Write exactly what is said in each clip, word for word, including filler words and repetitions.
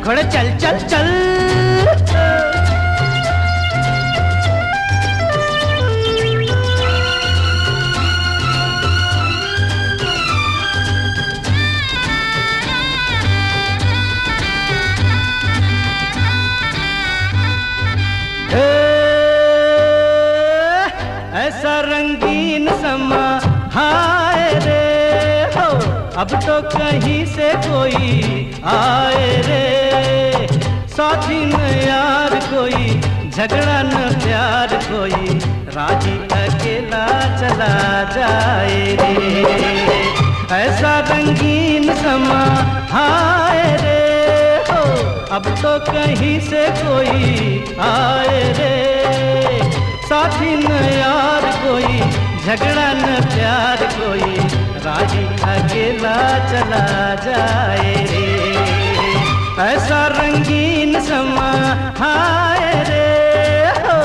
घोड़े चल चल चल। ऐसा रंगीन समा हाय रे हो, अब तो कहीं से कोई आए रे। साथी न यार कोई, झगड़ा न प्यार कोई, राही अकेला चला जाए रे। ऐसा रंगीन समा हाय रे हो, अब तो कहीं से कोई आए रे। साथी न यार कोई, झगड़ा न प्यार कोई, राही अकेला चला जाए रे। ऐसा रंगीन समा हाय रे हो।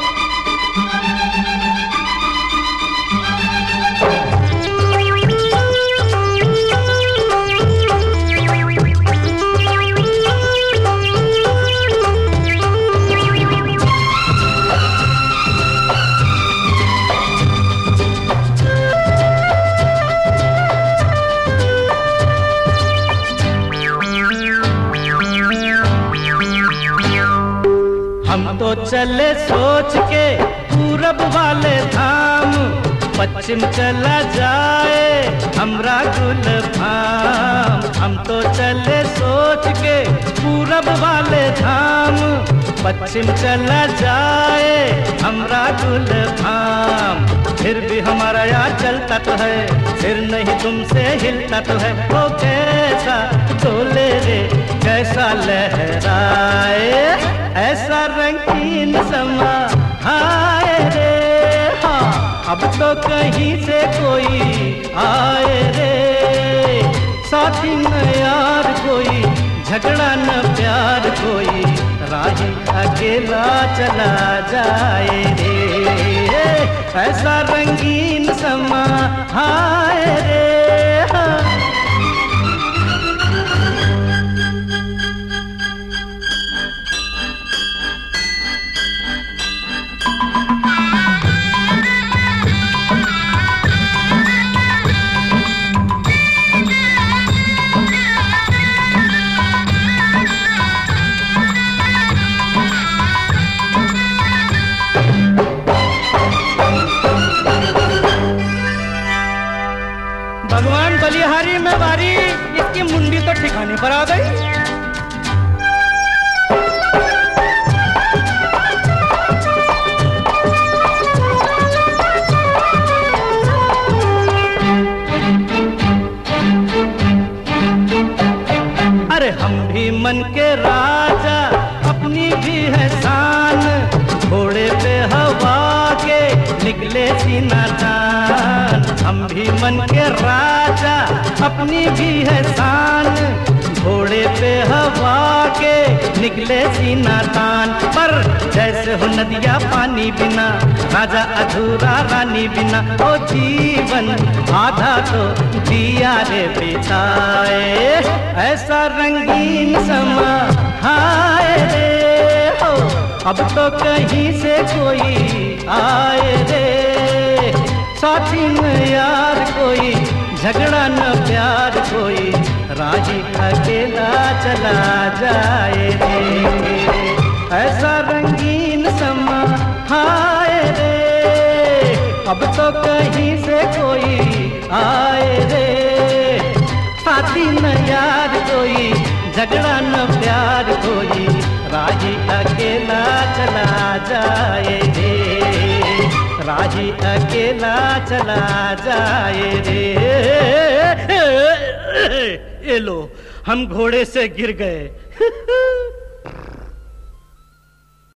हम तो चले सोच के पूरब वाले धाम, पश्चिम चला जाए हमरा गुलफाम। हम तो चले सोच के पूरब वाले धाम, पश्चिम चला जाए हमरा गुलफाम। फिर भी हमारा यार चलता तो है, फिर नहीं तुमसे हिलता तो है। वो कैसा डोले रे, कैसा लहराए, ऐसा रंगीन समा हाय रे। हाँ, अब तो कहीं से कोई आए रे। साथी न यार कोई, झगड़ा न प्यार कोई, राही अकेला चला जाए रे। ऐसा रंगीन समा हाय रे। हाँ। भगवान बलिहारी में बारी, इसकी मुंडी तो ठिकाने पर आ गई। अरे हम भी मन के राजा, अपनी भी है शान, घोड़े पे हवा के निकले सीना तान। हम भी मन के राजा, अपनी भी है शान, घोड़े पे हवा के निकले सीना तान। पर जैसे हो नदिया पानी बिना, राजा अधूरा रानी बिना। ओ जीवन आधा तो दिया रे बिताए, ऐसा रंगीन समा हाय रे हो, अब तो कहीं से कोई आए रे। साथी न यार कोई, झगड़ा न प्यार कोई, राही अकेला चला जाए रे। ऐसा रंगीन समा हाय रे, अब तो कहीं से कोई आए रे। साथी न यार कोई, झगड़ा न प्यार कोई, राही अकेला चला जाए रे। राही अकेला चला जाए रे। ये लो, हम घोड़े से गिर गए।